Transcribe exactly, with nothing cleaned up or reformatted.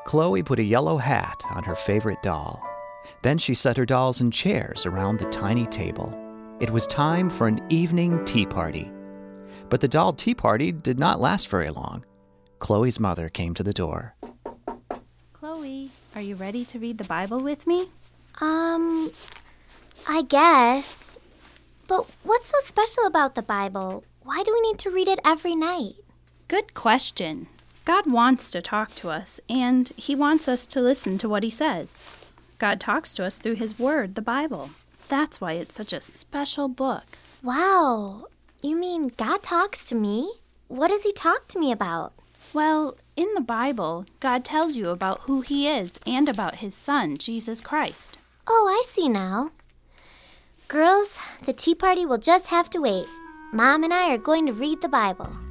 Chloe put a yellow hat on her favorite doll. Then she set her dolls in chairs around the tiny table. It was time for an evening tea party. But the doll tea party did not last very long. Chloe's mother came to the door. Chloe, are you ready to read the Bible with me? Um, I guess. But what's so special about the Bible? Why do we need to read it every night? Good question. God wants to talk to us, and He wants us to listen to what He says. God talks to us through His Word, the Bible. That's why it's such a special book. Wow. You mean God talks to me? What does He talk to me about? Well, in the Bible, God tells you about who He is and about His Son, Jesus Christ. Oh, I see now. Girls, the tea party will just have to wait. Mom and I are going to read the Bible.